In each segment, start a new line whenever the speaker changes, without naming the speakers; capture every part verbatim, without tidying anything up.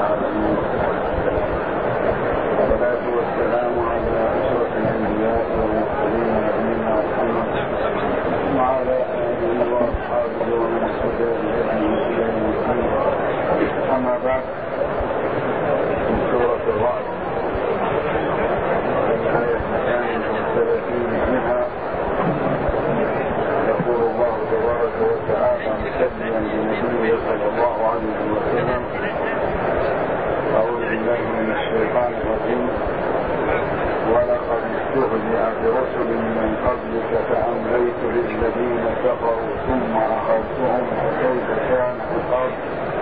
العالمين، والصلاة والسلام على أشرف الأنبياء والمرسلين نبينا محمد وعلى آله وأصحابه ومن اهتدى بهديه إلى يوم الدين. أما بعد، من سورة الرعد الآية الثانية والثلاثين منها يقول الله تبارك وتعالى مسلما بنبيه صلى الله عليه وسلم: أعوذ بالله من الشيطان الرجيم: ولقد استهزئ برسل من قبلك فأمليت للذين كفروا ثم أخذتهم فكيف كان عقاب.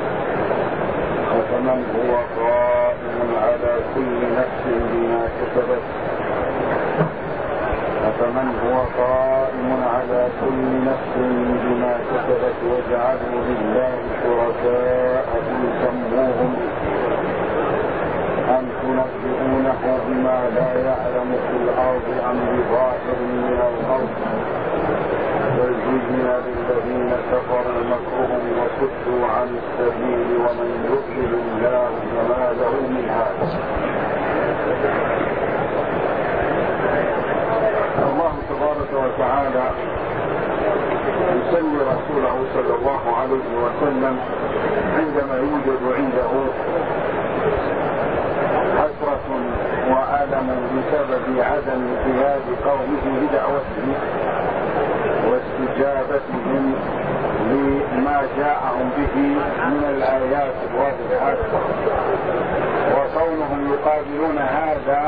أفمن هو قائم على كل نفس بما كسبت أفمن هو قائم على كل نفس بما كسبت وجعلوا لله شركاء قل سموهم أم تنبئونه بما لا يعلم في الأرض أم بظاهر من الأرض بل زين للذين كفروا مكرهم وصدوا عن السبيل ومن يضلل الله فما له من هاد. الله تبارك وتعالى يسلي رسوله صلى الله عليه وسلم عندما يوجد عنده حسرة وألم بسبب عدم قياد قومه بدعوته واستجابتهم لما جاءهم به من الآيات الواضحات، وكونهم يقابلون هذا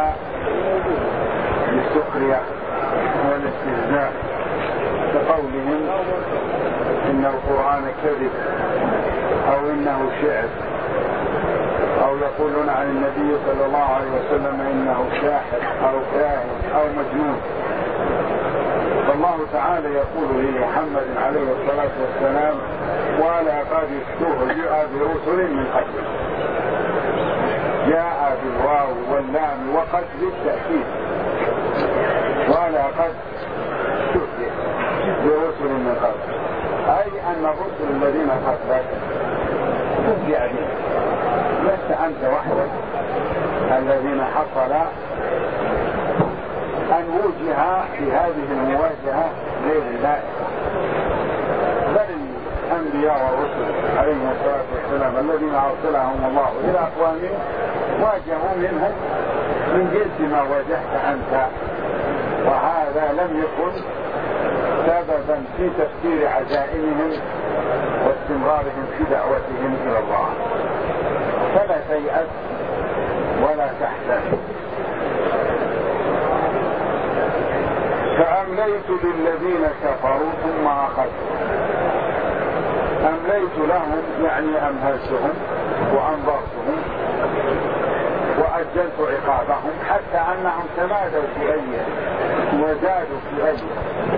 بالسخرية والاستهزاء كقولهم إن القرآن كذب أو إنه شعر، أو يقولون عن النبي صلى الله عليه وسلم إنه شاحر أو كاهن أو مجنون. فالله تعالى يقول لمحمد عليه الصلاة والسلام: ولقد استهزئ برسل من قبل. جاء بالواو واللام وقد للتأكيد، ولقد استهزئ برسل من قبل، أي أن الرسل الذين قبلك استهزئ بهم، لست أنت وحدك الذين حصل أن وجه في هذه المواجهة غير الله، بل الأنبياء والرسل عليهم الصلاة والسلام الذين أرسلهم الله إلى أقوامهم واجهوا منهم من جنس ما واجهت أنت، وهذا لم يكن سببا في تفسير عزائمهم واستمرارهم في دعوتهم إلى الله. فلا تيأس ولا تحزن. فأمليت للذين كفروا ثم أخذتهم. أمليت لهم يعني أمهلتهم وأنظرتهم وأجلت عقابهم حتى أنهم تمادوا في أيه وزادوا في أيه،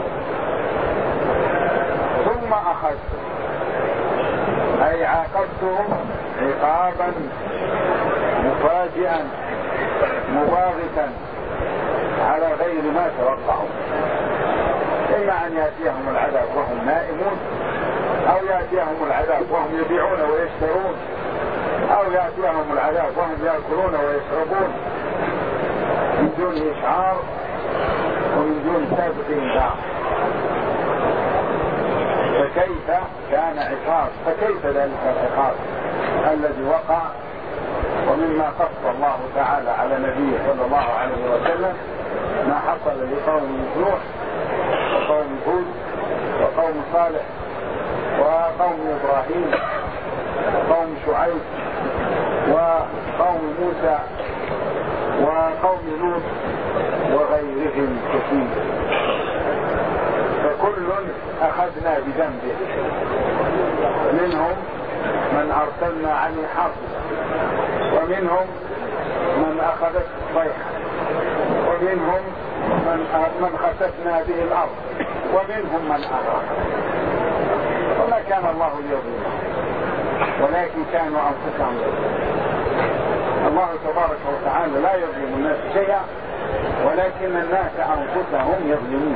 ثم أخذتهم أي عاقبتهم عقابا مفاجئا مباغتا على غير ما توقعوا، إما أن يأتيهم العذاب وهم نائمون، أو يأتيهم العذاب وهم يبيعون ويشترون، أو يأتيهم العذاب وهم يأكلون ويشربون من دون إشعار ومن دون سابق إنذار. فكيف كان عقاب؟ فكيف ذلك العقاب الذي وقع؟ ومما قص الله تعالى على نبيه صلى الله عليه وسلم ما حصل لقوم نوح وقوم هود وقوم صالح وقوم إبراهيم وقوم شعيب وقوم موسى وقوم لوط وغيرهم كثير. فكل أخذنا بذنبه، منهم من أرسلنا عليه حاصبا، ومنهم من أخذت الصيحة، ومنهم من من خسفنا به الأرض، ومنهم من أغرق. وما كان الله ليظلمهم ولكن كانوا أنفسهم يظلمون. الله تبارك وتعالى لا يظلم الناس شيئا، ولكن الناس أنفسهم يظلمون.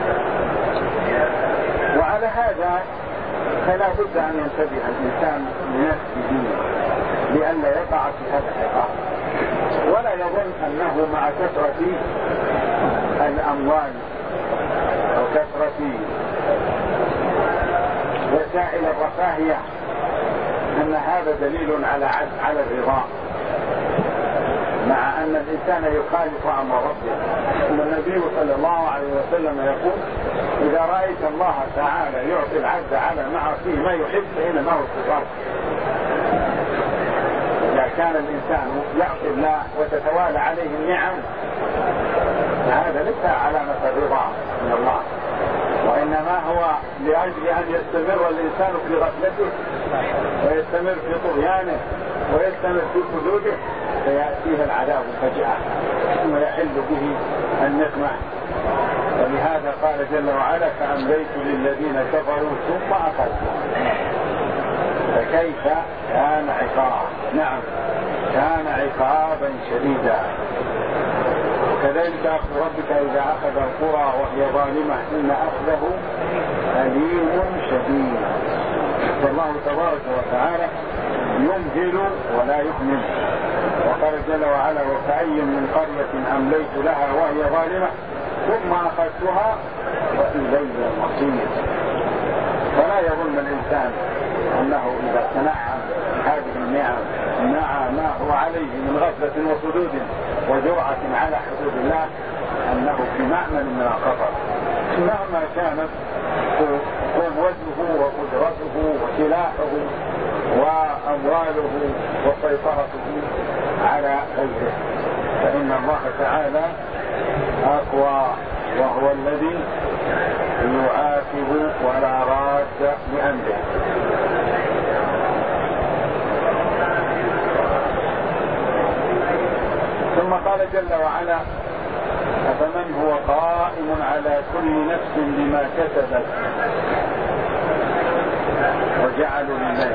وعلى هذا فلا بد أن ينتبه الإنسان لنفس دينه لئلا وقع في هذا العقاب. ولا يظن أنه مع كثرة الأموال وكثرة وسائل الرفاهية أن هذا دليل على على الرضا، مع أن الإنسان يخالف أمر ربه. النبي صلى الله عليه وسلم يقول: إذا رأيت الله تعالى يعطي العبد على معصيه ما يحب فإنما هو كفار. إذا كان الإنسان يعصي الله وتتوالى عليه النعم فهذا ليس علامة الرضا من الله، وإنما هو لأجل أن يستمر الإنسان في غفلته ويستمر في طغيانه ويستمر في حدوده، فيأتيه العذاب فجأة ثم يحل به النقمة. ولهذا قال جل وعلا: فأمليت للذين كفروا ثم أخذتهم. فكيف كان عقاب؟ نعم كان عقابا شديدا. وكذلك أخذ ربك إذا أخذ القرى وهي ظالمة إن أخذه أليم شديد. فالله تبارك وتعالى يمهل ولا يهمل. وقال جل وعلا: وكأي من قرية أمليت لها وهي ظالمة ثم أخذتها وإلي المصير. فلا يظن الإنسان أنه إذا تنعم هذه النعم مع ما هو عليه من غفلة وصدود وجرعة على حدود الله أنه في مأمن من الخطر، مهما كانت قوته وقدرته وسلاحه وأمواله وسيطرته على غيره، فإن الله تعالى أقوى، وهو الذي يعاقب ولا راد لأمره. ثم قال جل وعلا: أفمن هو قائم على كل نفس بما كسبت وجعلوا لله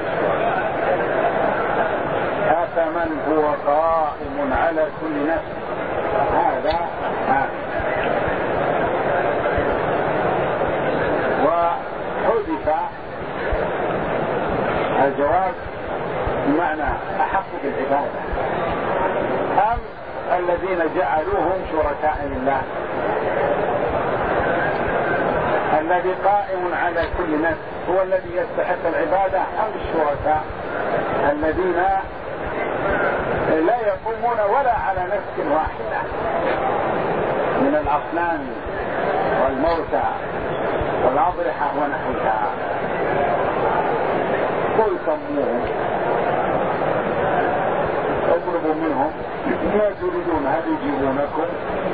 أفمن هو قائم على كل نفس، هذا آمن. وحذف الجواب بمعنى أحق بالعبادة، أم الذين جعلوهم شركاء لله. الذي قائم على كل نفس هو الذي يستحق العبادة أم الشركاء الذين لا يقومون ولا على نفس واحدة من الأصنام والموتى والأضرحة ونحوها؟ قل سموهم اطلبوا منهم ما تريدون هل يجيبونكم،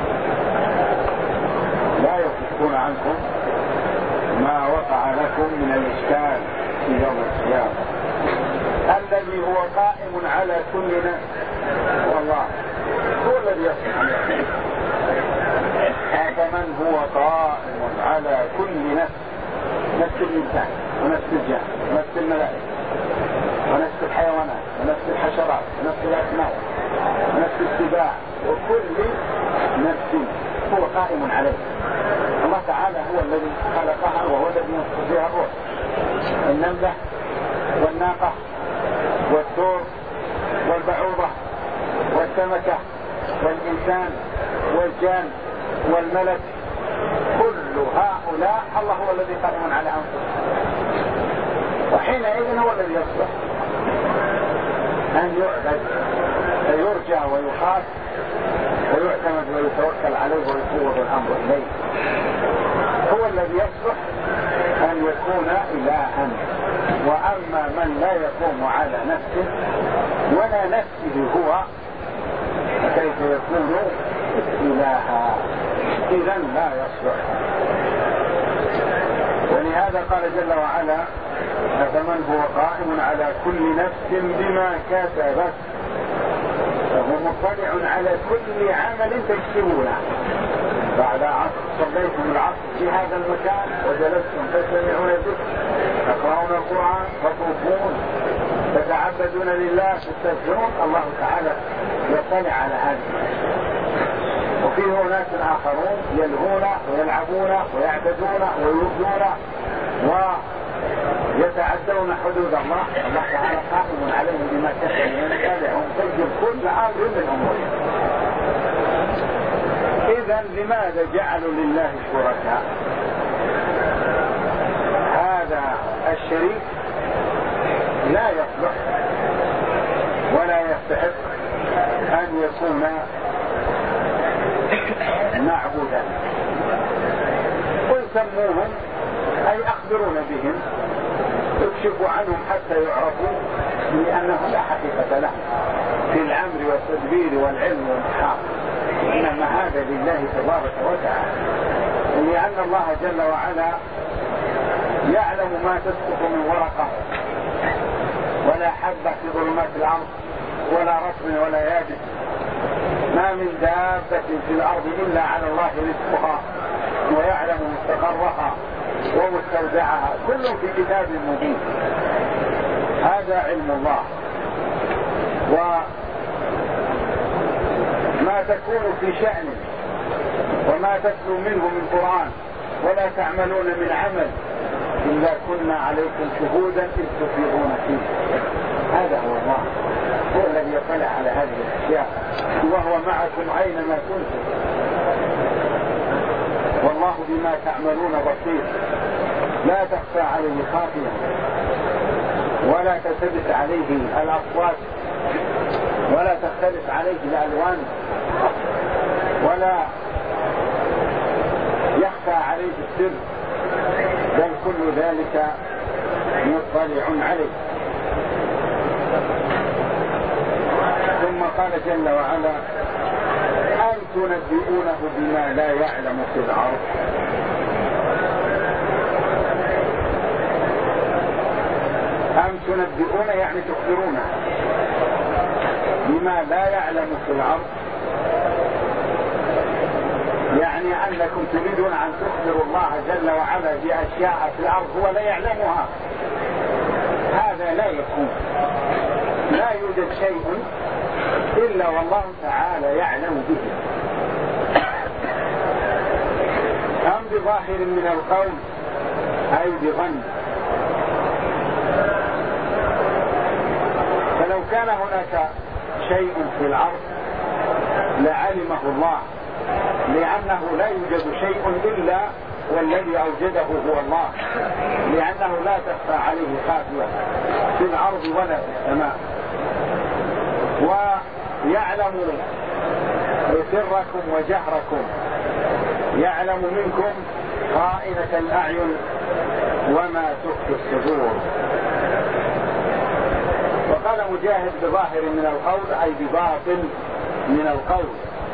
لا يفكون عنكم ما وقع لكم من الإشكال في يوم القيامة. الذي هو قائم على كل نفس والله هو الذي يصنع. فمن هو قائم على كل نفس، نفس الإنسان ونفس الجان ونفس الملائكة ونفس الحيوانات ونفس الحشرات ونفس الأسماك ونفس السباع وكل نفس هو قائم عليه. الله تعالى هو الذي خلقها وهو الذي ينفخ فيها الروح. النملة والناقة والثور والبعوضة والسمكة والإنسان والجان والملك، كل هؤلاء الله هو الذي قائم على أنفسهم. وحينئذ هو الذي يصلح أن يعبد فيرجى ويخاف ويعتمد ويتوكل عليه ويفوض الأمر إليه. هو الذي يصلح أن يكون إلها. وأما من لا يقوم على نفسه ولا نفسه هو فكيف يكون إلها؟ إذن لا يصلح. ولهذا قال جل وعلا: أفمن هو قائم على كل نفس بما كسبت، فهو مطلع على كل عمل تكسبونه. بعد عصر صليتم العصر في هذا المكان وجلستم تستمعون الذكر تقرؤون القرآن تطوفون تتعبدون لله تستغفرون، الله تعالى يطلع على هذا. وفيه ناس آخرون يلهون ويلعبون ويعبدون ويؤذون ويتعدون حدود الله، الله تعالى قائم عليهم بما كسبوا ويتابعهم يحجب كل أمر من أموره. إذن لماذا جعلوا لله شركاء؟ هذا الشريك لا يصلح ولا يستحق أن يكون معبودا. قل سموهم أي أخبرون بهم، اكشفوا عنهم حتى يعرفوا، لأنهم لا حقيقة لهم في الأمر والتدبير والعلم والإحاطة، إنما هذا لله تبارك وتعالى، لأن الله جل وعلا يعلم ما تسقط من ورقة ولا حبة في ظلمات الأرض ولا رطب ولا يابس، ما من دابة في الأرض إلا على الله رزقها ويعلم مستقرها ومستودعها، كل في كتاب مبين. هذا علم الله. وما تكون في شأن وما تتلو منه من قرآن ولا تعملون من عمل إلا كنا عليكم شهودا إذ تفيضون فيه. هذا هو الله، هو الذي يطلع على هذه الأشياء وهو معكم أينما كنتم، والله بما تعملون بصير، لا تخفى عليه خافية ولا تلتبس عليه الأصوات ولا تختلف عليه الألوان ولا يخفى عليه السر، بل كل ذلك مطلع عليه. ثم قال جل وعلا أم تنبئونه بما لا يعلم في الأرض. أم تنبئون يعني تخبرون بما لا يعلم في الأرض، يعني أنكم تريدون أن تخبروا الله جل وعلا بأشياء في الأرض هو لا يعلمها. هذا لا يكون، لا يوجد شيء إلا والله تعالى يعلم به. أم بظاهر من القول أي بظن. فلو كان هناك شيء في الأرض لعلمه الله، لأنه لا يوجد شيء إلا والذي أوجده هو الله، لأنه لا تخفى عليه خافية في الأرض ولا في السماء، ويعلم سركم وجهركم، يعلم منكم خائنة الأعين وما تخفي الصدور. وقال مجاهد بظاهر من القول أي بباطن من القول،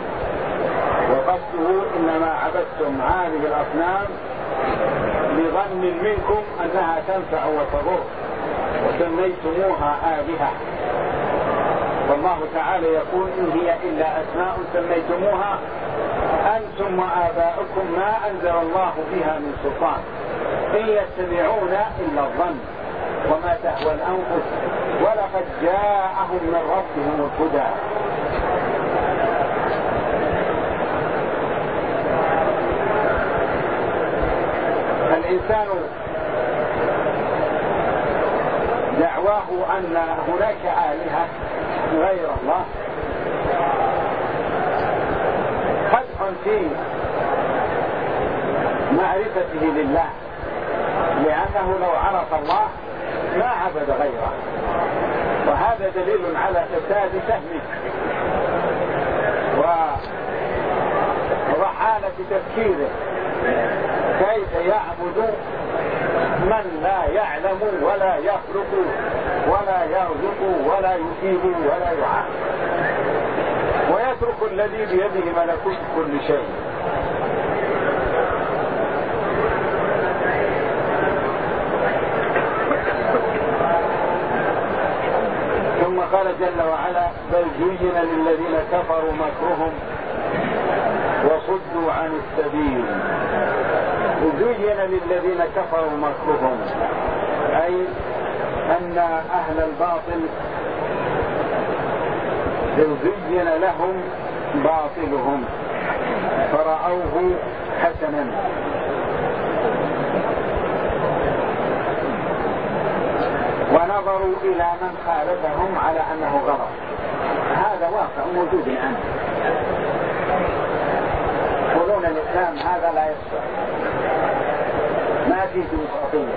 وقصده إنما عبدتم هذه الأصنام بظن منكم أنها تنفع وتضر وسميتموها آلهة، والله تعالى يقول إن هي إلا أسماء سميتموها أنتم وآباؤكم ما أنزل الله بها من سلطان إن يتبعون إلا الظن وما تهوى الأنفس ولقد جاءهم من ربهم الهدى. الإنسان دعواه أن هناك آلهة غير الله قدح في معرفته لله، لأنه لو عرف الله ما عبد غيره، وهذا دليل على فساد فهمه وضحالة تفكيره. كيف يعبد من لا يعلم ولا يخلق ولا يرزق ولا يثيب ولا يعافي، ويترك الذي بيده ملكوت كل شيء. ثم قال جل وعلا بل زين للذين كفروا مكرهم وصدوا عن السبيل. زين للذين كفروا مكرهم أي أن أهل الباطل زين لهم باطلهم فرأوه حسنا، ونظروا إلى من خالفهم على أنه غلط. واقع موجود الآن. يقولون الإسلام هذا لا يصلح، ما فيه ديمقراطية،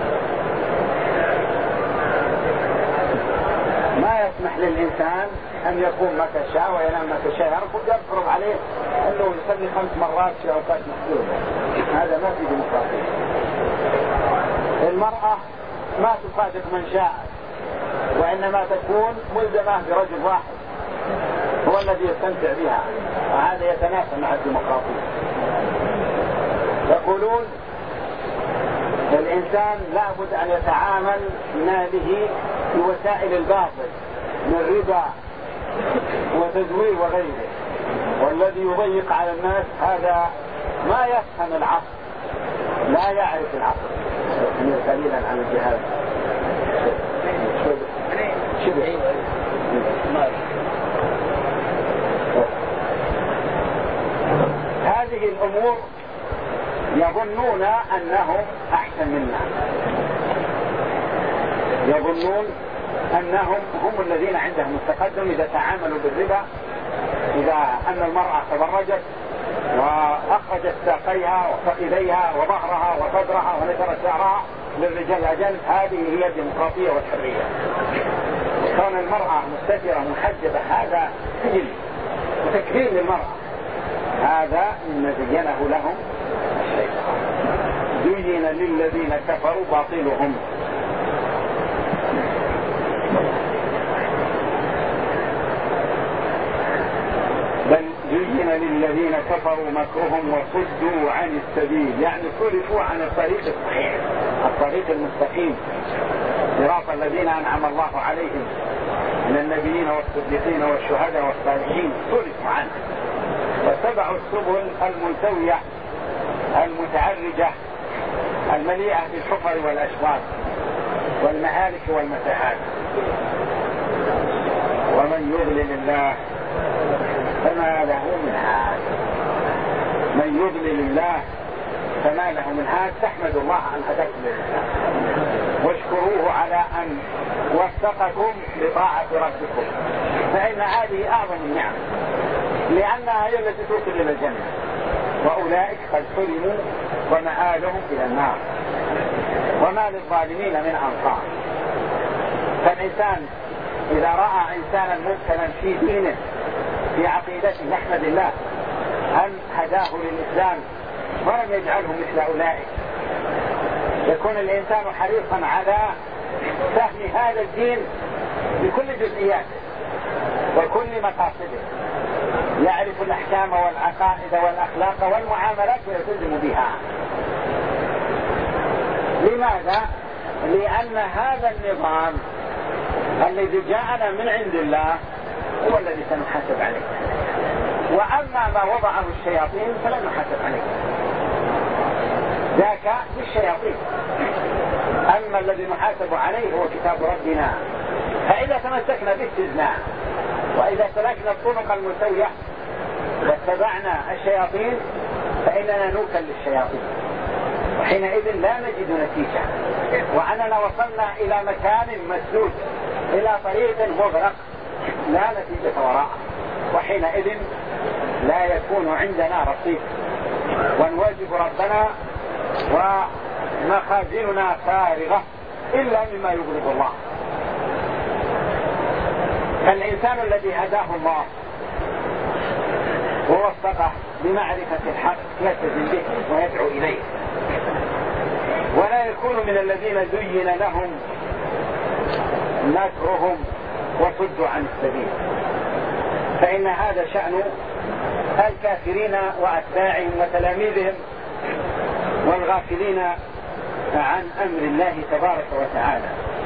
ما يسمح للإنسان أن يقوم متى شاء وينام متى شاء، يفرض عليه أنه يصلي خمس مرات في أوقات محدودة. هذا ما فيه ديمقراطية. المرأة ما تصادق من شاء، وإنما تكون ملزمة برجل واحد هو الذي يستمتع بها، وهذا يتناسب مع الديمقراطية. يقولون الإنسان لابد أن يتعامل ماله بوسائل الباطل من ربا وتزوير وغيره، والذي يضيق على الناس هذا ما يفهم العقل، لا يعرف العقل. قليلا عن الجهاد شبه هذه الأمور يظنون أنهم أحسن منا، يظنون أنهم هم الذين عندهم التقدم إذا تعاملوا بالربا، إذا أن المرأة تبرجت وأخرجت ساقيها وفخذيها وظهرها وصدرها ونثرت شعرها للرجال الأجانب، هذه هي الديمقراطية والحرية. كون المرأة مستترة محجبة هذا سجن وتكريم للمرأة، هذا مما زينه لهم الشيطان. زين للذين كفروا باطلهم. بل زين للذين كفروا مكرهم وصدوا عن السبيل، يعني صرفوا عن الطريق الصحيح، الطريق المستقيم، صراط الذين أنعم الله عليهم من النبيين والصديقين والشهداء والصالحين، صرفوا عنه واتبعوا السبل الملتوية المتعرجة المليئة بالحفر والأشواك والمهالك والمتاهات. ومن يضلل الله فما له من هاد، من يضلل الله فما له من هاد. تحمد الله أن هداكم للإسلام، واشكروه على أن وفقكم لطاعة ربكم، فإن هذه أعظم النعم، لأنها هي التي توصل إلى الجنة، وأولئك قد حرموا ومآلهم إلى النار وما للظالمين من أنصار. فالإنسان إذا رأى إنسانا مبتلا في دينه في عقيدته يحمد الله أن هداه للإسلام ولم يجعله مثل أولئك. يكون الإنسان حريصا على فهم هذا الدين بكل جزئياته وكل مقاصده، يعرف الأحكام والعقائد والأخلاق والمعاملات ويلتزم بها. لماذا؟ لأن هذا النظام الذي جاءنا من عند الله هو الذي سنحاسب عليه، وأما ما وضعه الشياطين فلن نحاسب عليه، ذاك للشياطين. أما الذي نحاسب عليه هو كتاب ربنا، فإذا تمسكنا باستثناء وإذا سلكنا الطرق المسوية واتبعنا الشياطين فإننا نوكل للشياطين، وحينئذ لا نجد نتيجة، وأننا وصلنا إلى مكان مسدود، إلى طريق مغرق لا نتيجة وراءه، وحينئذ لا يكون عندنا رصيد، ونواجب ربنا ومخازننا فارغة إلا مما يغضب الله. فالإنسان الذي هداه الله ووفقه بمعرفة الحق يلتزم به ويدعو إليه، ولا يكون من الذين زين لهم مكرهم وصدوا عن السبيل، فإن هذا شأن الكافرين وأتباعهم وتلاميذهم والغافلين عن أمر الله تبارك وتعالى.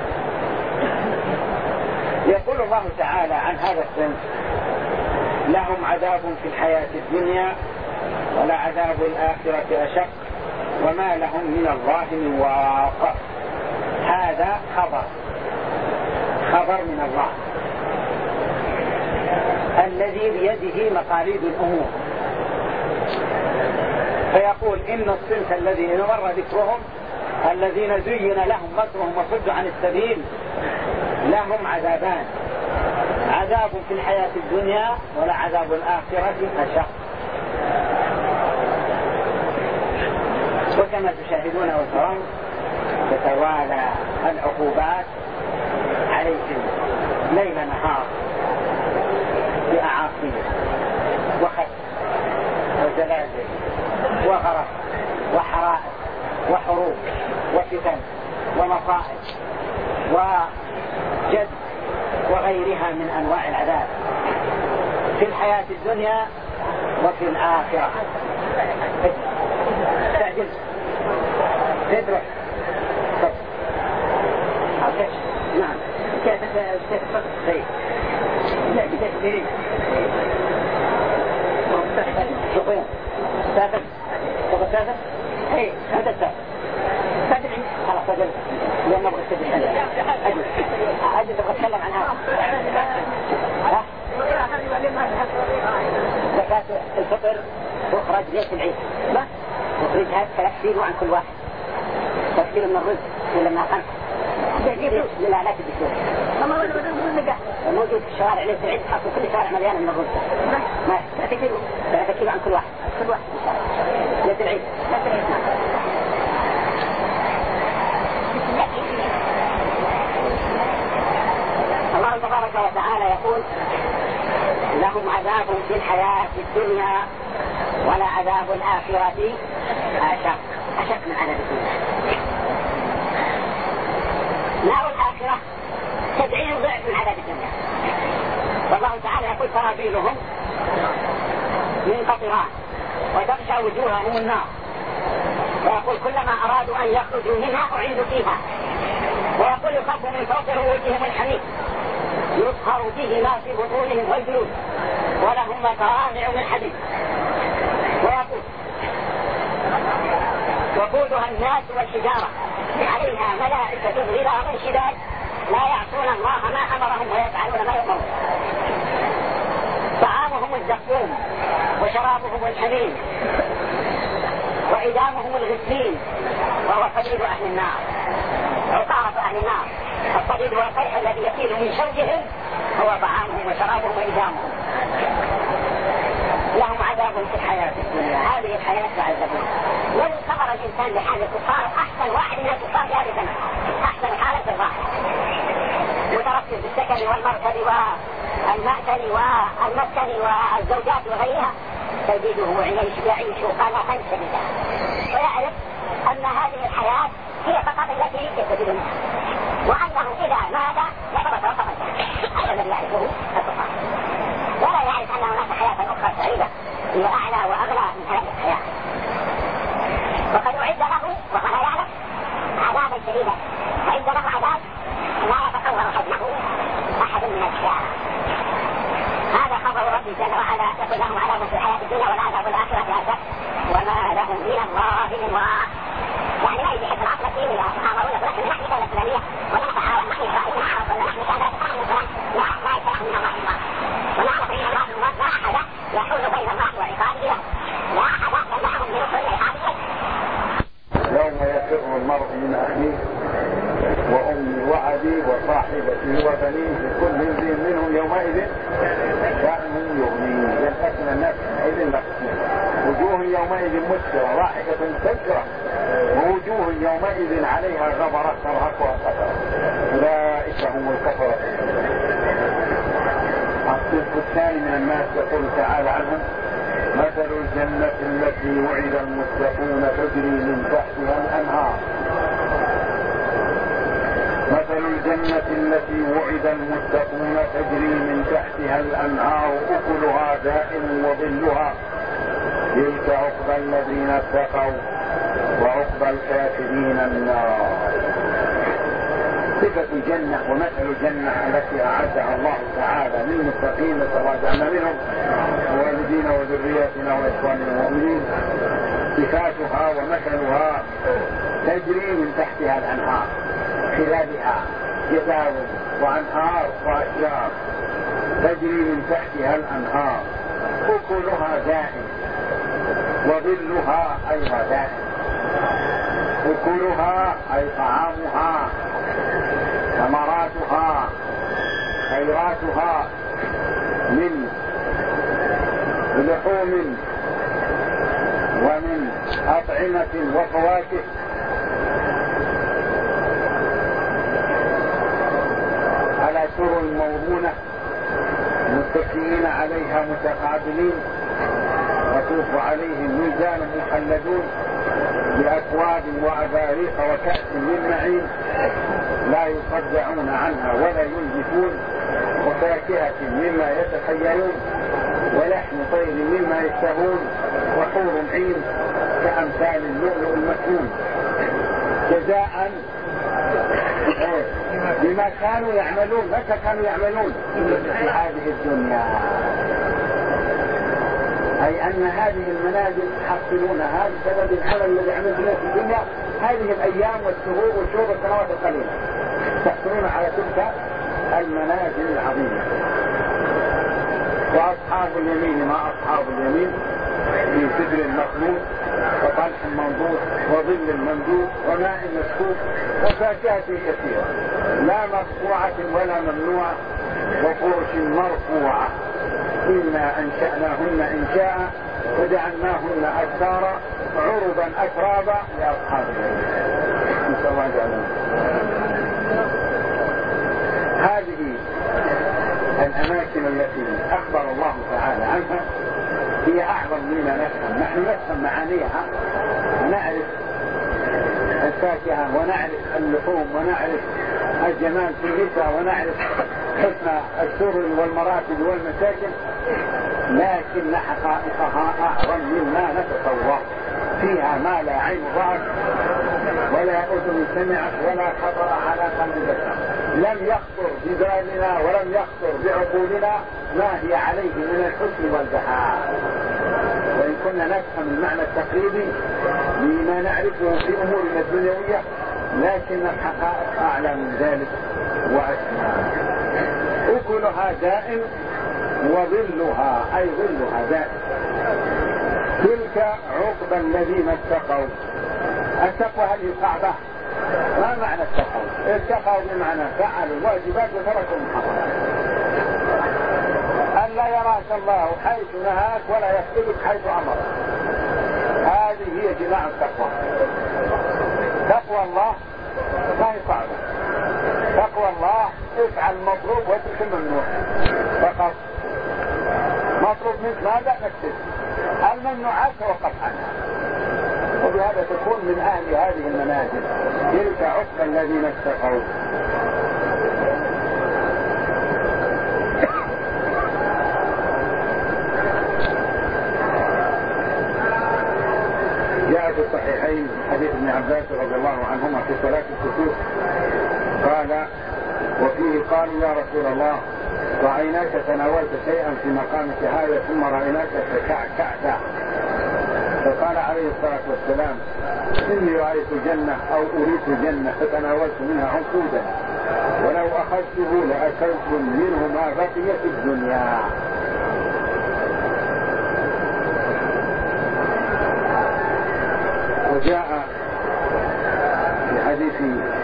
يقول الله تعالى عن هذا الصنف: لهم عذاب في الحياة الدنيا ولعذاب الآخرة أشق وما لهم من الله من واق. هذا خبر خبر من الله الذي بيده مقاليد الأمور، فيقول إن الصنف الذي مر ذكرهم الذين زين لهم مكرهم وصدوا عن السبيل لهم عذابان: عذاب
عذاب في الحياة الدنيا ولعذاب الآخرة أشق. وكما تشاهدون وترون تتوالى العقوبات عليهم ليل نهار بأعاصير وخسف وزلازل وغرق وحرائق وحروب وفتن ومصائب وجد وغيرها من أنواع العذاب في الحياة الدنيا وفي الآخرة. تعجل تدرك نعم كيف تفكر طيب لا بتكبيرين شوفين سافر تبغى تسافر ايه هذا السافر تدري خلاص تدري لأنه نبغى تدري أجل أجل تبغى تتكلم عن هذا ها زكاة الفطر تخرج ليس العيد لا تخرجها ثلاث كيلو عن كل واحد ثلاث كيلو من الرز ولا من الخمس لا لا تدخل موجود في الشوارع ليس العيد حاطوا كل شارع مليانة من الرز ما ثلاث كيلو ثلاث كيلو عن كل واحد كل واحد في الشارع ليس العيد الله تبارك وتعالى يقول لهم عذاب في الحياة الدنيا ولا عذاب الآخرة أشق أشق من عذاب الدنيا. نار الآخرة سبعين ضعف من عذاب الدنيا. والله تعالى يقول سرابيلهم من قطران وتغشى وجوههم النار ويقول كلما أرادوا أن يخرجوا منها أعيدوا فيها ويقول يصب من فوق رؤوسهم الحميم يصهر به ما في بطونهم والجلود ولهم مقامع من حديد ويقول وقودها الناس والحجارة عليها ملائكة غلاظ شداد لا يعصون الله ما أمرهم ويفعلون ما يؤمرون. طعامهم الزقوم وشرابهم الحميم وإدامهم الغسلين وهو صديد أهل النار عقارة أهل النار. الصديد والقيح الذي يسيل من شوكهم هو طعامهم وشرابهم وإدامهم. لهم عذاب في الحياة الدنيا هذه الحياة تعذبون. لو صبر الإنسان لحال الكفار أحسن واحد من الكفار في هذه الزمن أحسن حالة الراحة متركز بالسكن والمركز والمأكل والمسكن والزوجات وغيرها تجده يعيش قلقا شديدا ويعرف أن هذه الحياة هي فقط التي يستفيد منها وأنه إذا مات يعتبر وقفا هذا الذي يعرفه الكفار ولا يعرف أن هناك حياة أخرى سعيدة هي أعلى وأغلى من هذه الحياة. وقد أعد له وهو يعلم عذابا شديدا فإن له عذاب لا يتصور حجمه أحد من الأشياء. هذا خبر ربي جل وعلا يقول لهم عذاب في الحياة الدنيا ولا عذاب الآخرة أشد وما لهم من الله من واق. يعني لا يجب العقل فيه ولا يتحاورون ولكن نحن دولة إسلامية ولا نتحاور نحن إسرائيل نحن ولا نحن كذا نتحاول لا لا يتحاول من الله الله ونعرف أن الله الله لا أحد يحول بين الله وعقابه لا أحد يمنعهم من كل عقابه.
يوم يفر المرء من أخيه وأمي وأبي وصاحبتي وبنيه كل ذي منهم يومئذ شأن يغنيه ينقسم الناس إذن مقسم وجوه يومئذ مسكرة ضاحكة مستنكرة ووجوه يومئذ عليها غبرة ترهقها قترة أولئك هم الكفرة. الصنف الثاني من الناس يقول تعالى عنهم مثل الجنة التي وعد المتقون تجري من تحتها الأنهار مثل الجنة التي وعد المتقون تجري من تحتها الأنهار أكلها دائم وظلها تلك عقبى الذين اتقوا وعقبى الكافرين النار. صفة الجنة ومثل الجنة التي أعدها الله تعالى للمتقين تراجعنا منهم والدين وذرياتنا وإخواننا المؤمنين. صفاتها ومثلها تجري من تحتها الأنهار خلالها جبال وأنهار وأشجار تجري من تحتها الأنهار أكلها دائم وظلها أيضا دائم. أكلها أي طعامها ثمراتها خيراتها من لحوم ومن أطعمة وفواكه على سرر موضونة متكئين عليها متقابلين، يطوف عليهم ولدان مخلدون بأكواب وأباريق وكأس من معين لا يصدعون عنها ولا ينزفون، وفاكهة مما يتخيلون، ولحم طير مما يشتهون، وحور عين كأمثال اللؤلؤ المكنون، جزاء بما كانوا يعملون. متى كانوا يعملون؟ في هذه الدنيا. أي أن هذه المنازل تحصلونها بسبب العمل الذي عملتم في الدنيا هذه الأيام والشهور والشهور والسنوات القليلة، تحصلون على تلك المنازل العظيمة. وأصحاب اليمين ما أصحاب اليمين في سدر مخلوق وطلح منضود وظل ممدود وماء مسكوب وفاكهة كثيرة لا مقطوعة ولا ممنوعة وفرش مرفوعة إنا أنشأناهن إنشاء وجعلناهن أبكارا عربا أترابا لأصحاب اليمين. نسأل الله جعلنا. هذه الأماكن التي أخبر الله تعالى عنها هي أعظم مما نفهم. نحن نفهم معانيها، نعرف الفاكهة ونعرف اللحوم ونعرف الجمال في النساء ونعرف حسن السرر والمراتب والمساكن، لكن حقائقها أعظم مما نتصور. فيها ما لا عين رأت ولا أذن سمعت ولا خطر على قلب بشر، لم يخطر ببالنا ولم يخطر بعقولنا ما هي عليه من الحسن والبهاء. وإن كنا نفهم المعنى التقريبي لما نعرفه في أمورنا الدنيوية، لكن الحقائق أعلى من ذلك وأسمى. أكلها دائم وظلها أي ظلها دائم. تلك عقبى الذين اتقوا. التقوى هذه صعبة. ما معنى التقوى؟ اتقوا بمعنى فعلوا الواجبات وتركوا المحرمات. أن لا يراك الله حيث نهاك ولا يفقدك حيث أمرك. هذه هي جماع التقوى. تقوى الله ما هي صعبة. تقوى الله افعل المطلوب واترك الممنوع فقط. مطلوب منك ماذا؟ نكتب. الممنوعات توقف عنها، وبهذا تكون من أهل هذه المنازل. تلك عقبى الذين اتقوا. جاء في الصحيحين حديث ابن عباس رضي الله عنهما في صلاة الكسوف قال وفيه قالوا يا رسول الله رأيناك تناولت شيئا في مقامك هذا ثم رأيناك تكعكعت، فقال عليه الصلاة والسلام إني رأيت جنة أو أريد جنة فتناولت منها عنقودا ولو أخذته لأكلت منه ما بقي في الدنيا. وجاء في حديث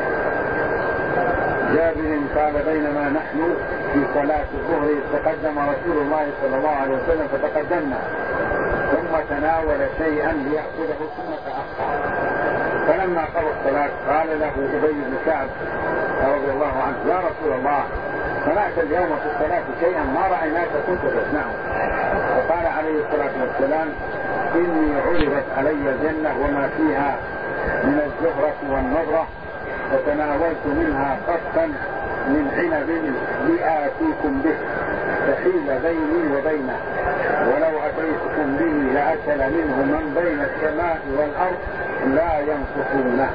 جابر قال بينما نحن في صلاة الظهر تقدم رسول الله صلى الله عليه وسلم فتقدمنا ثم تناول شيئا ليأخذه ثم تأخر، فلما قضى الصلاة قال له أبي بن كعب رضي الله عنه يا رسول الله صنعت اليوم في الصلاة شيئا ما رأيناك كنت تصنعه، فقال عليه الصلاة والسلام إني عرضت علي الجنة وما فيها من الزهرة والنضرة فتناولت منها قطا من عنب لآتيكم به فحيل بيني وبينه ولو أتيتكم به لأكل منه من بين السماء والأرض لا ينقصونه.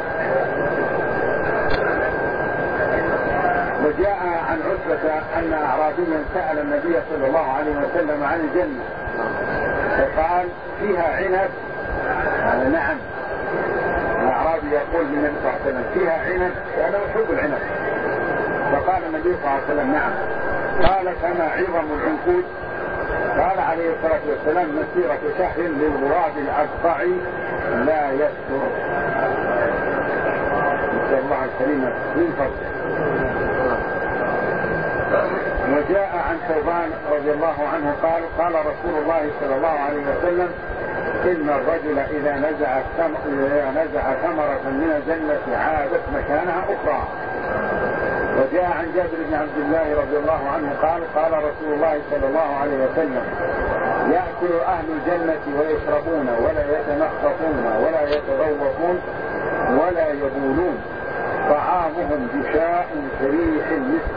وجاء عن عتبة أن أعرابيا سأل النبي صلى الله عليه وسلم عن الجنة فقال فيها عنب. قال نعم. الأعرابي يقول للنبي صلى الله عليه وسلم فيها عنب، أنا أحب العنب. فقال النبي صلى الله عليه وسلم نعم. قال كما عظم العنقود. قال عليه الصلاة والسلام مسيرة شهر للغراب الأبقع لا يستر. نسأل الله الكريم من فضله. وجاء عن ثوبان رضي الله عنه قال قال رسول الله صلى الله عليه وسلم إن الرجل إذا نزع إذا نزع ثمرة من الجنة عادت مكانها أخرى. وجاء عن جابر بن عبد الله رضي الله عنه قال قال رسول الله صلى الله عليه وسلم يأكل أهل الجنة ويشربون ولا يتنخطون ولا يتذوقون ولا يبولون طعامهم جشاء كريح المسك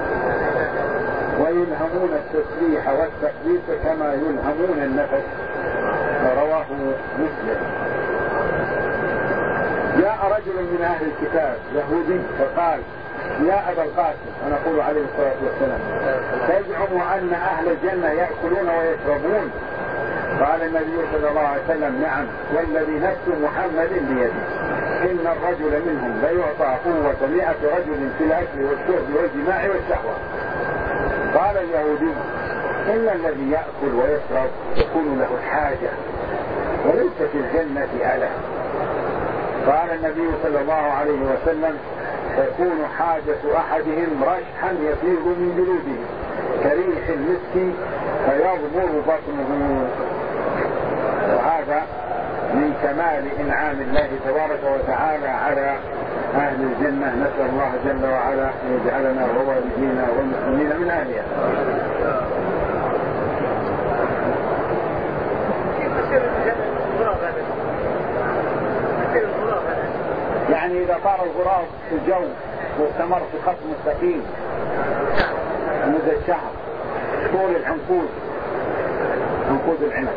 ويلهمون التسبيح والتقديس كما يلهمون النفس. رواه مسلم. جاء رجل من أهل الكتاب يهودي فقال يا أبا القاسم ونقول عليه الصلاة والسلام تزعم أن أهل الجنة يأكلون ويشربون؟ قال النبي صلى الله عليه وسلم نعم والذي نفس محمد بيده إن الرجل منهم ليعطى قوة مئة رجل في الأكل والشرب والجماع والشهوة. قال اليهودي إن الذي يأكل ويشرب يكون له حاجة وليس في الجنة أله. قال النبي صلى الله عليه وسلم تكون حاجة أحدهم رشحا يفيض من جلوده كريح المسك فيضمر بطنه. وهذا من كمال إنعام الله تبارك وتعالى على أهل الجنة. نسأل الله جل وعلا أن يجعلنا ووالدينا والمسلمين من أهلها. يعني إذا طار الغراب في الجو واستمر في خصم السفين مدة شهر طول العنقود عنقود العنب.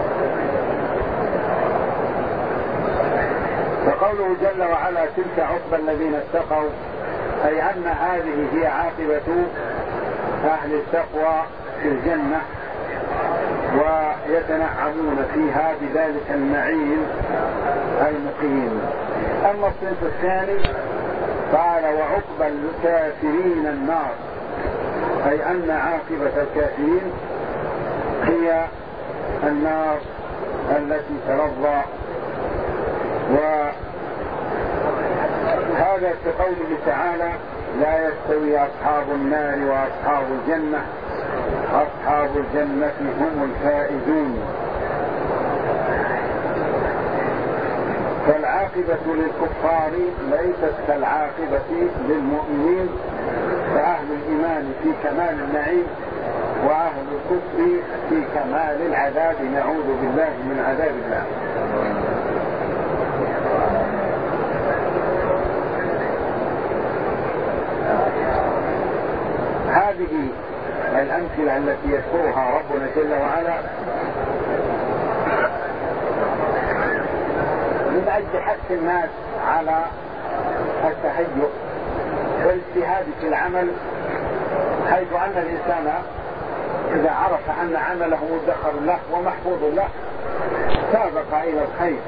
فقوله جل وعلا تلك عقبى الذين اتقوا أي أن هذه هي عاقبة أهل التقوى في الجنة ويتنعمون فيها بذلك النعيم المقيم. أما الصنف الثاني قال وعقبى الكافرين النار أي أن عاقبة الكافرين هي النار التي تلظى. وهذا كقوله تعالى لا يستوي أصحاب النار وأصحاب الجنة أصحاب الجنة هم الفائزون. فالعاقبة للكفار ليست كالعاقبة للمؤمنين، فأهل الإيمان في كمال النعيم وأهل الكفر في كمال العذاب، نعوذ بالله من عذاب الله. هذه الأمثلة التي يذكرها ربنا جل وعلا من أجل حث الناس على التهيؤ والاجتهاد في العمل، حيث أن الإنسان إذا عرف أن عمله مدخر له ومحفوظ له سابق إلى الخير،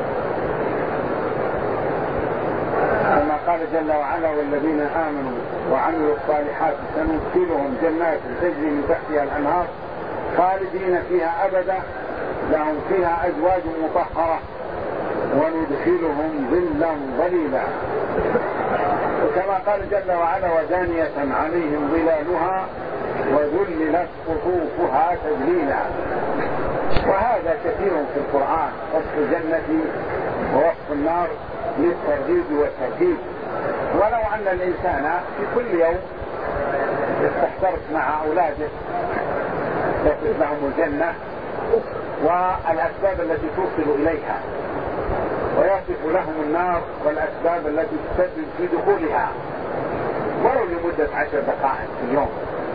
كما قال جل وعلا والذين آمنوا وعملوا الصالحات سندخلهم جنات تجري من تحتها الأنهار خالدين فيها أبدا لهم فيها أزواج مطهرة وندخلهم ظلا ظليلا. وكما قال جل وعلا ودانية عليهم ظلالها وذللت قطوفها تذليلا. وهذا كثير في القرآن، وصف الجنة ووصف النار للترغيب والترهيب. ولو أن الإنسان في كل يوم استحضرت مع أولاده يصف لهم الجنة والأسباب التي توصل إليها، ويصف لهم النار والأسباب التي تسبب في دخولها ولو لمدة عشر دقائق في اليوم،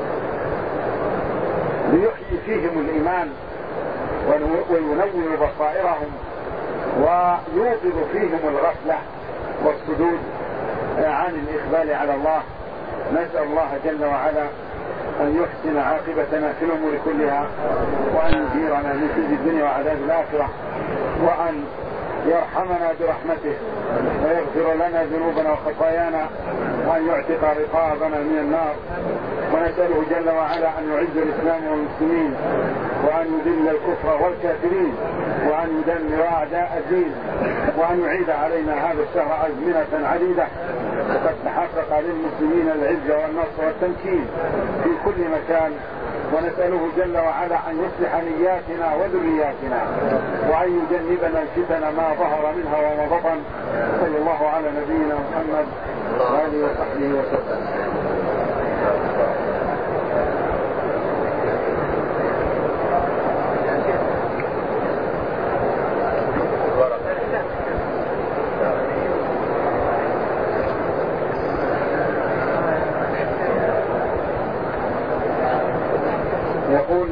ليحيي فيهم الإيمان وينور بصائرهم ويوقظ فيهم الغفلة والصدود عن الإقبال على الله. نسأل الله جل وعلا أن يحسن عاقبتنا في الأمور كلها، وأن يجيرنا من خزي الدنيا وعذاب الآخرة، وأن يرحمنا برحمته ويغفر لنا ذنوبنا وخطايانا، وأن يعتق رقابنا من النار. ونسأله جل وعلا أن يعز الإسلام والمسلمين، وأن يذل الكفر والكافرين، وأن يدمر أعداء الدين، وأن يعيد علينا هذا الشهر أزمنة عديدة وقد تحقق للمسلمين العزة والنصر والتمكين في كل مكان، ونسأله جل وعلا أن يصلح نياتنا وذرياتنا وأن يجنبنا الفتن ما ظهر منها وما بطن. صلى الله على نبينا محمد وآله وصحبه وسلم. يقول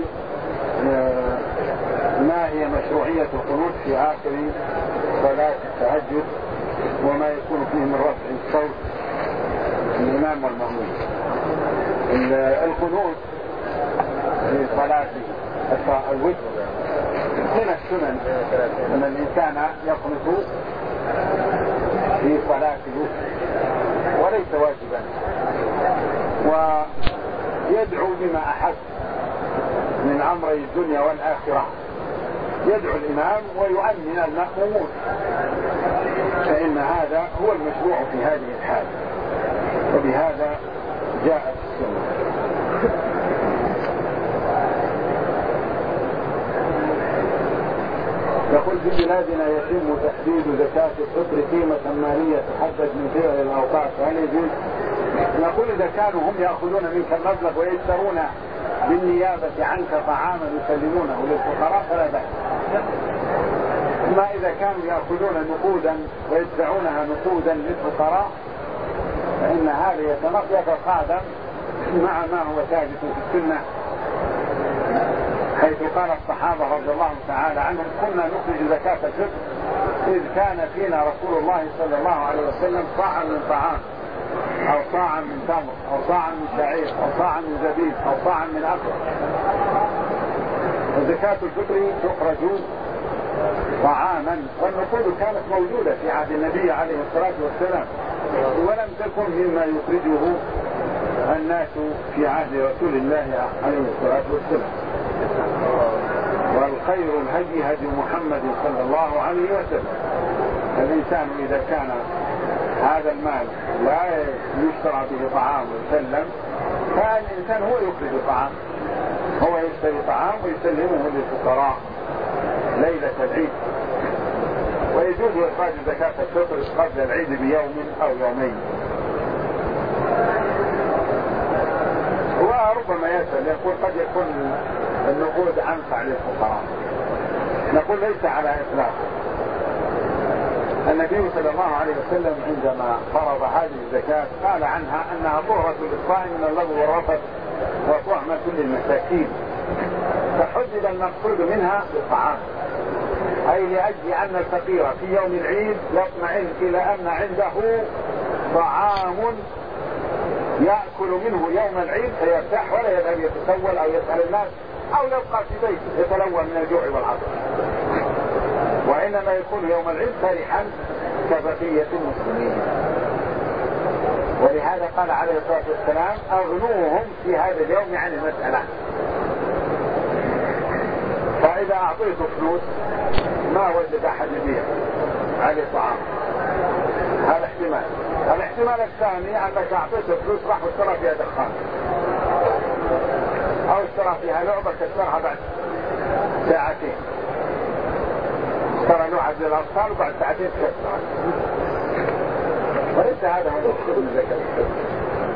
ما هي مشروعية القنوت في آخر صلاة التهجد وما يكون فيه من رفع الصوت الإمام والمأموم؟ القنوت في صلاة الوتر من السنن أن الإنسان يقنط في صلاة الوتر وليس واجبا، ويدعو بما أحب من أمر الدنيا والآخرة، يدعو الإمام ويؤمن المأمومون، فإن هذا هو المشروع في هذه الحال، وبهذا جاءت السنة. يقول في بلادنا يتم تحديد زكاة الفطر قيمة مالية تحدد من قبل الأوقات، هل يجوز؟ نقول إذا كانوا هم يأخذون منك المبلغ ويشترون بالنيابة عنك طعاما يسلمونه للفقراء فلا بأس. أما إذا كانوا يأخذون نقودا ويدفعونها نقودا للفقراء فإن هذا يتناقض مع ما هو ثابت في السنة، حيث قال الصحابة رضي الله تعالى عنهم كنا نخرج زكاة الفطر إذ كان فينا رسول الله صلى الله عليه وسلم صاعا من طعام أو صاعا من تمر أو صاعا من شعير أو صاعا من زبيب أو صاعا من أقر. وزكاة الفطر تخرج طعاما، والنقود كانت موجودة في عهد النبي عليه الصلاة والسلام ولم تكن مما يخرجه الناس في عهد رسول الله عليه الصلاة والسلام. والخير الهدي هدي محمد صلى الله عليه وسلم. الإنسان إذا كان هذا المال لا يشترى به طعام ويسلم، فالإنسان هو يخرج طعام، هو يشتري طعام ويسلمه للفقراء ليلة العيد. ويجوز إخراج زكاة الفطر قبل العيد بيوم أو يومين. وربما يسأل يقول قد يكون النقود أنفع للفقراء. نقول ليس على إطلاق. النبي صلى الله عليه وسلم عندما فرض هذه الزكاة قال عنها أنها طهرة للصائم من اللغو والرفث وطعمة للمساكين، فحدد المقصود منها بالطعام، أي لأجل أن الفقير في يوم العيد يطمئن إلى أن عنده طعام يأكل منه يوم العيد فيرتاح ولا يذهب يتسول أو يسأل الناس أو يبقى في بيته يتلوى من الجوع والعطش، وإنما يكون يوم العيد فرحا كبقية المسلمين. ولهذا قال عليه الصلاة والسلام أغنوهم في هذا اليوم عن المسألة. فإذا أعطيت فلوس ما وجد أحد يبيع عليه طعام، هذا احتمال. الاحتمال الثاني أنك أعطيت فلوس راح اشترى فيها دخان أو اشترى فيها لعبة كسرها بعد ساعتين، اشترى لعبة للأطفال وبعد ساعتين كسرها، وليس هذا هو المقصود من زكاة الفطر.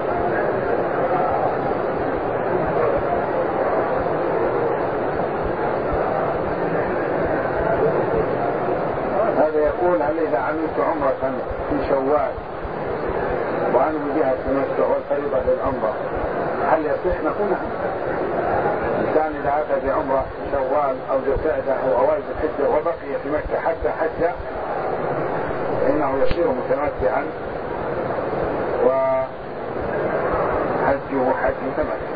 هذا يقول هل إذا عملت عمرة في شوال وأنه بها التمتع والفريضة للعمرة هل يصح؟ نقول نعم. الإنسان إذا أتى بعمرة في شوال أو ذي القعدة أو أوائل الحجة وبقي في مكة حتى حج فإنه يصير متمتعا وحجه حج متمتع.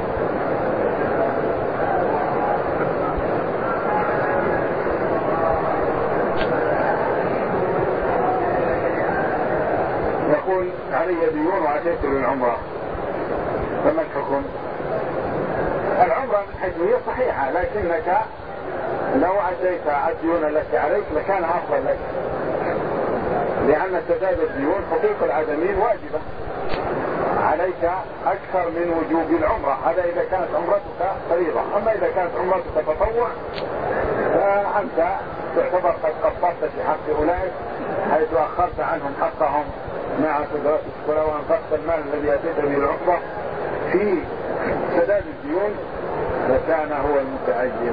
يقول علي ديون وأتيت للعمرة فما الحكم؟ العمرة من حيث هي صحيحة، لكنك لو أتيت الديون التي عليك لكان أفضل لك لأن سداد الديون حقوق العدمين واجبة عليك أكثر من وجوب العمرة. هذا إذا كانت عمرتك فريضة. أما إذا كانت عمرتك تطوع فأنت تعتبر قد قصرت في حق أولئك حيث أخرت عنهم حقهم مع سدرتك. ولو أنفقت المال الذي أتيت به العمرة في سداد الديون لكان هو المتعين.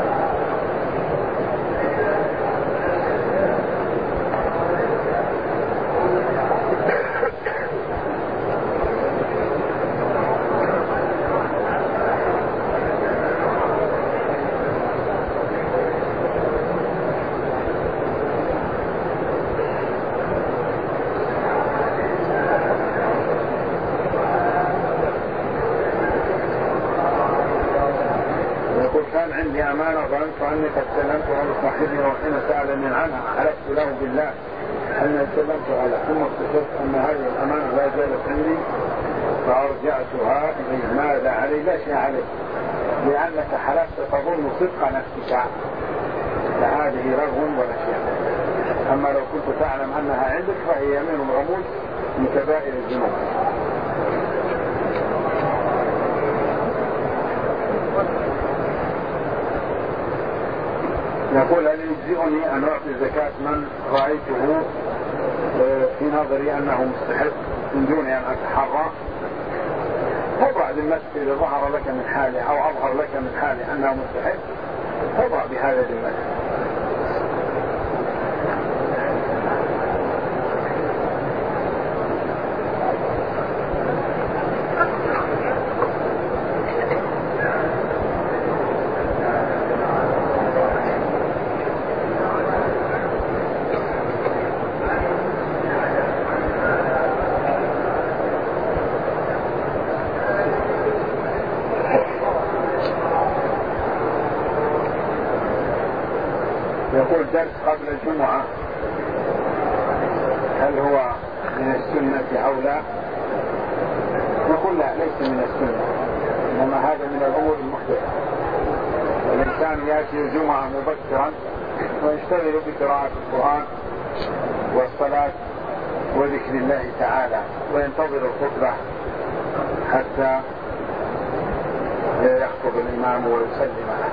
عندي أمانة ظننت أني قد سلمتها لصاحبي وحين سألني عنها حلفت له بالله أني سلمتها له ثم اكتشفت أن هذه الأمانة لا زالت عندي فأرجعتها إليه. ماذا علي؟ لا شيء عليه لأنك حلفت تظن صدق نفسك فهذه رغم ولا شيء عليه. أما لو كنت تعلم أنها عندك فهي يمين الغموس من كبائر الذنوب. يقول هل يجزئني أن أعطي زكاة من رأيته في نظري أنه مستحق من دون أن أتحرى؟ تضع ذمتك إذا ظهر لك من حاله أو أظهر لك من حاله أنه مستحق تضع بهذا ذمتك. يقول درس قبل الجمعة هل هو من السنة أو لا؟ نقول لا، ليس من السنة، إنما هذا من الأمور المحدثة. والإنسان يأتي الجمعة مبكرا ويشتغل بقراءة القرآن والصلاة وذكر الله تعالى وينتظر الخطبة حتى يخطب الإمام ويسلم له.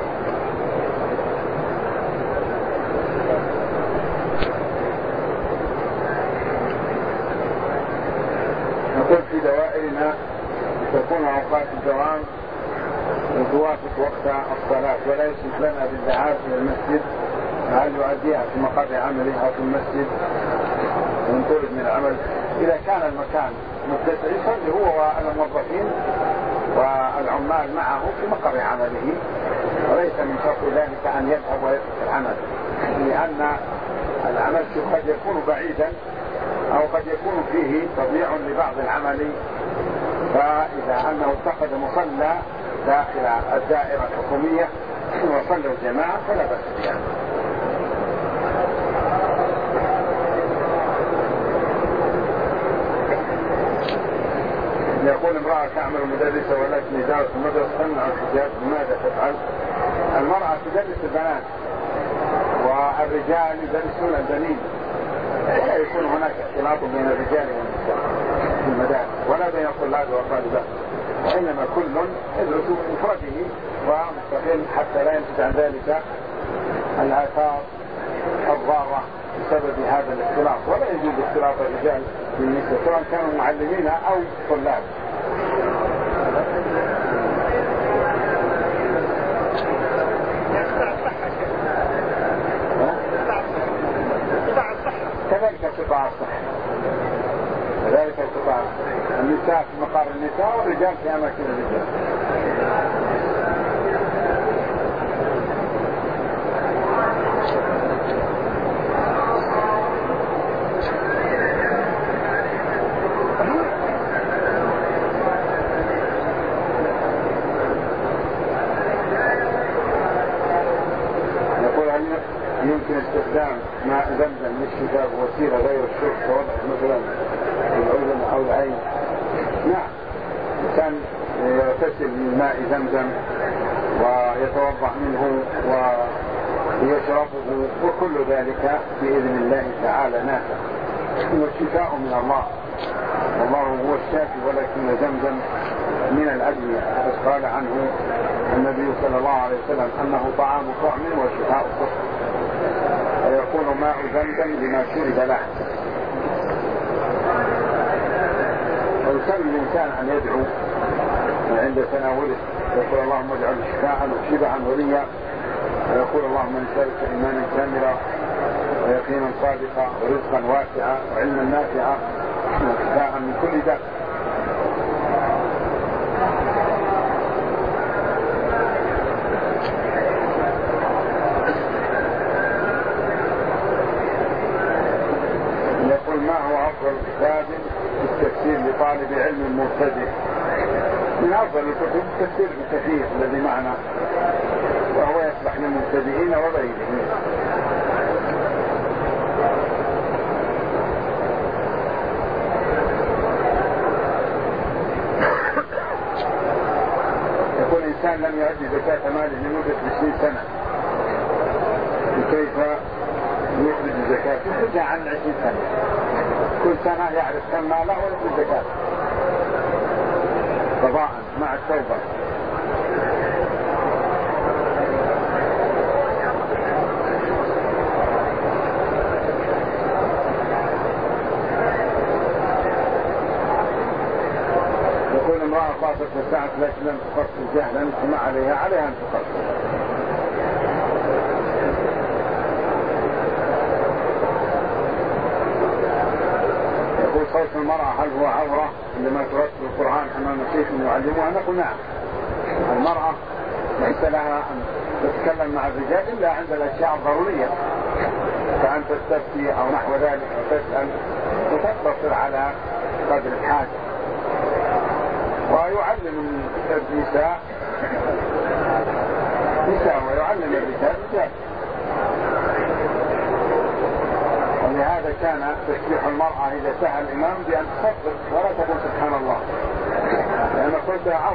نقول في دوائرنا تكون أوقات الدوام وتوافق وقت الصلاة ولا يسمح لنا بالذهاب إلى المسجد، هل يؤديها في مقر عمله أو في المسجد ونطلب من العمل؟ إذا كان المكان متسع يصلي هو والموظفين والعمال معه في مقر عمله، وليس من شرط ذلك أن يذهب ويترك العمل، لأن العمل قد يكون بعيدا أو قد يكون فيه تضييع لبعض العمل، فإذا أنه اتخذ مصلى داخل الدائرة الحكومية وصلوا الجماعة فلا بأس بها. يقول امرأة تعمل مدرسة ولكن إدارة المدرسة تمنع الحجاب، ماذا تفعل؟ المرأة تدرس البنات والرجال يدرسون البنين، لا يكون هناك اختلاط بين الرجال والنساء في المدارس ولا بين الطلاب والطالبات، وإنما كل يدرس بمفرده ومستقل حتى لا ينتج عن ذلك الآثار الضارة بسبب هذا الاختلاط. ولا يجوز اختلاط الرجال بالنساء سواء كانوا معلمين أو طلاب. كذلك القطاع الصحي، كذلك القطاع الصحي، النساء في مقار النساء والرجال في أماكن الرجال. يمكن استخدام ماء زمزم للشفاء وسيلة غير الشرب كوضع مثلا الأذن أو العين؟ نعم، كان يغتسل من ماء زمزم ويتوضأ منه ليشربه، وكل ذلك بإذن الله تعالى نافع، والشفاء من الله، والله هو الشافي، ولكن زمزم من الأدوية، بس قال عنه النبي صلى الله عليه وسلم أنه طعام طعم وشفاء صحة، ويكون ماء زمزم لما شرب له. ويسمى الإنسان أن يدعو عند تناوله، يقول اللهم اجعل شفاء وشبعا وليا، ويقول اللهم نسألك إيمانا كاملا ويقينا صادقا ورزقا واسعا وعلما نافعا وشفاء من كل داء. يقول ما هو أفضل كتاب في التفسير لطالب علم مبتدئ؟ من أفضل الكتب التفسير بكثير الذي معنا، وهو يصلح للمبتدئين وغيرهم. يقول إنسان لم يؤدي زكاة ماله لمدة عشرين سنة، كيف يخرج الزكاة؟ يخرجها عن عشرين سنة، كل سنة يعرف كم ماله ويخرج الزكاة قضاء مع التوبة. يقول امرأة خاصة الساعة لكن لم تقصر جهلا فما عليها؟ عليها أن تقصر. يقول صوت المرأة هل هو عورة عندما ترتل القرآن أمام شيخ يعلمها؟ نقول نعم، المرأة ليس لها أن تتكلم مع الرجال إلا عند الأشياء الضرورية، فأن تستفتي أو نحو ذلك وتسأل وتقتصر على قدر الحاجة. ويعلم النساء نساء ويعلم الرجال رجال، ولهذا كان تسبيح المرأة إذا سهى الإمام بأن تصدق ولا تقول سبحان الله، لأن قلت